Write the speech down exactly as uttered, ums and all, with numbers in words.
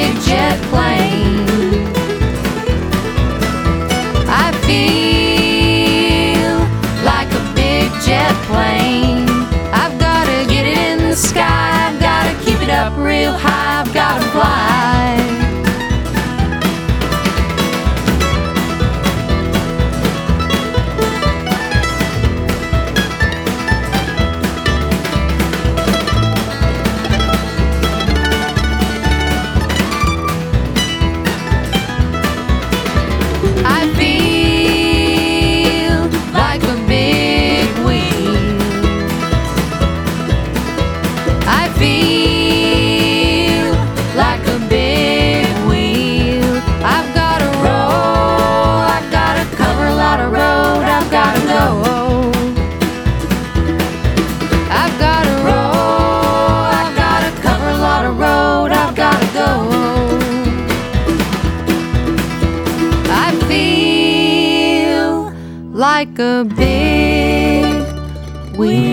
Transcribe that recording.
big jet plane. I feel like a big jet plane. I've gotta get it in the sky, I've gotta keep it up real high, I've gotta fly. I feel like a big wheel. I feel like a big wheel. I've gotta roll, I've gotta cover a lot of road, I've gotta go. I've gotta roll, I've gotta cover a lot of road, I've gotta go. I feel like a big wheel.